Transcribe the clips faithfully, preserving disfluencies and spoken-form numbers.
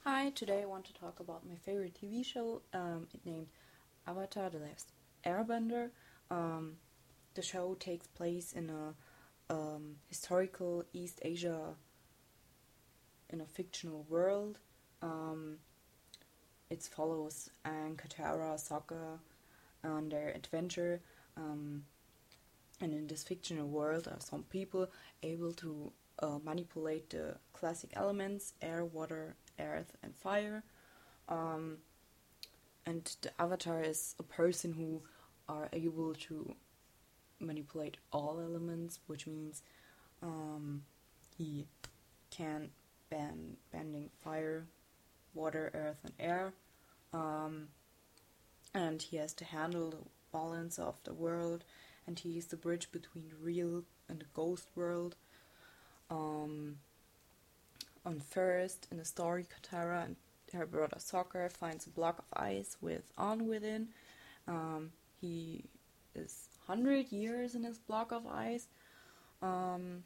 Hi, today I want to talk about my favorite T V show. Um, it named Avatar: The Last Airbender. Um, the show takes place in a um, historical East Asia, in a fictional world. Um, it follows Aang, Katara, Sokka on their adventure. Um, and in this fictional world are some people able to uh, manipulate the classic elements: air, water, earth, and fire. Um, and the avatar is a person who are able to manipulate all elements, which means um, he can ban bending fire, water, earth, and air, um, and he has to handle the balance of the world, and he is the bridge between the real and the ghost world. Um, on first in the story, Katara and her brother Sokka finds a block of ice with On within. Um, he is one hundred years in this block of ice. Um,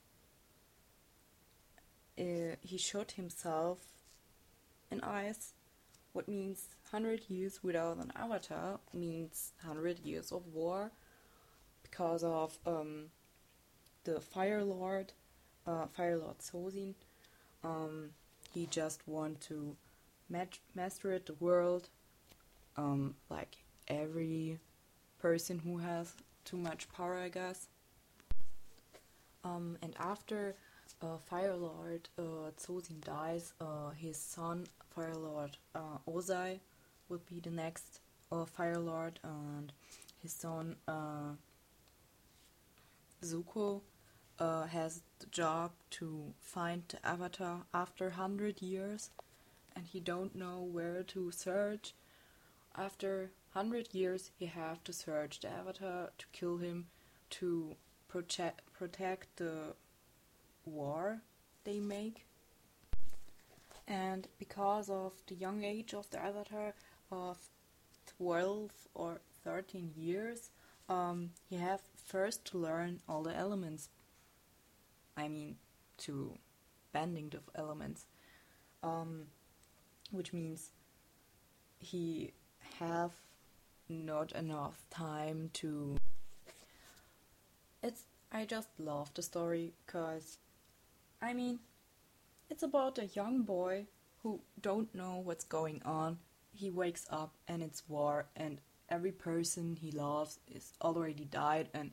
uh, he shot himself in ice, what means one hundred years without an avatar means one hundred years of war because of um, the Fire Lord, uh, Fire Lord Sozin. Um, he just want to mat- master it, the world, um, like every person who has too much power, I guess. Um, and after uh, Fire Lord uh, Sozin dies, uh, his son, Fire Lord uh, Ozai, would be the next uh, Fire Lord, and his son uh, Zuko uh, has the job to find the Avatar after one hundred years, and he don't know where to search. After one hundred years, he have to search the Avatar to kill him, to protect protect the war they make. And because of the young age of the Avatar of twelve or thirteen years, um, you have first to learn all the elements. I mean, to bending the elements, um, which means he have not enough time to. It's I just love the story because, I mean, it's about a young boy who don't know what's going on. He wakes up and it's war, and every person he loves is already died, and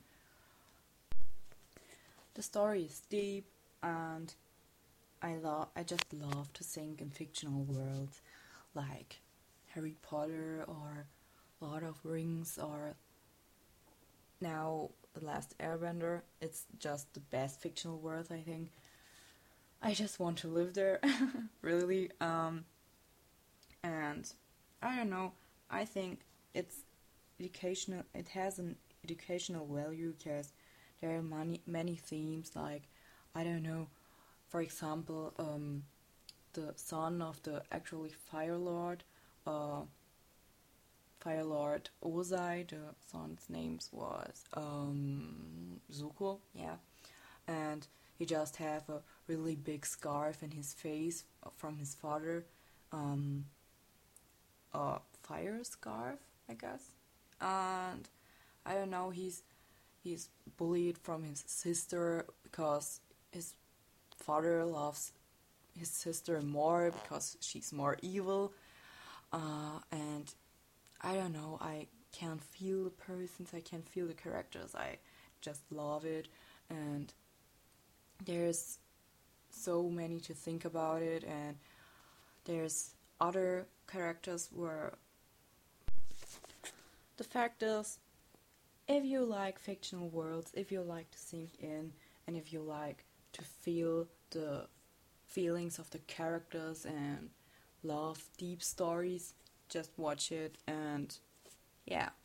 the story is deep, and I love I just love to think in fictional worlds like Harry Potter or Lord of Rings or now The Last Airbender. It's just the best fictional world, I think. I just want to live there, really. Um, and I don't know. I think it's educational. It has an educational value because there are many many themes like, I don't know. For example, um, the son of the actually Fire Lord, uh, Fire Lord Ozai. The son's name was um, Zuko. Yeah, and he just have a really big scarf in his face from his father, um, a fire scarf, I guess. And I don't know, he's he's bullied from his sister because his father loves his sister more because she's more evil. Uh, and I don't know, I can feel the persons, I can feel the characters, I just love it. And there's so many to think about it, and there's other characters where the fact is, if you like fictional worlds, if you like to sink in, and if you like to feel the feelings of the characters and love deep stories, just watch it. And yeah.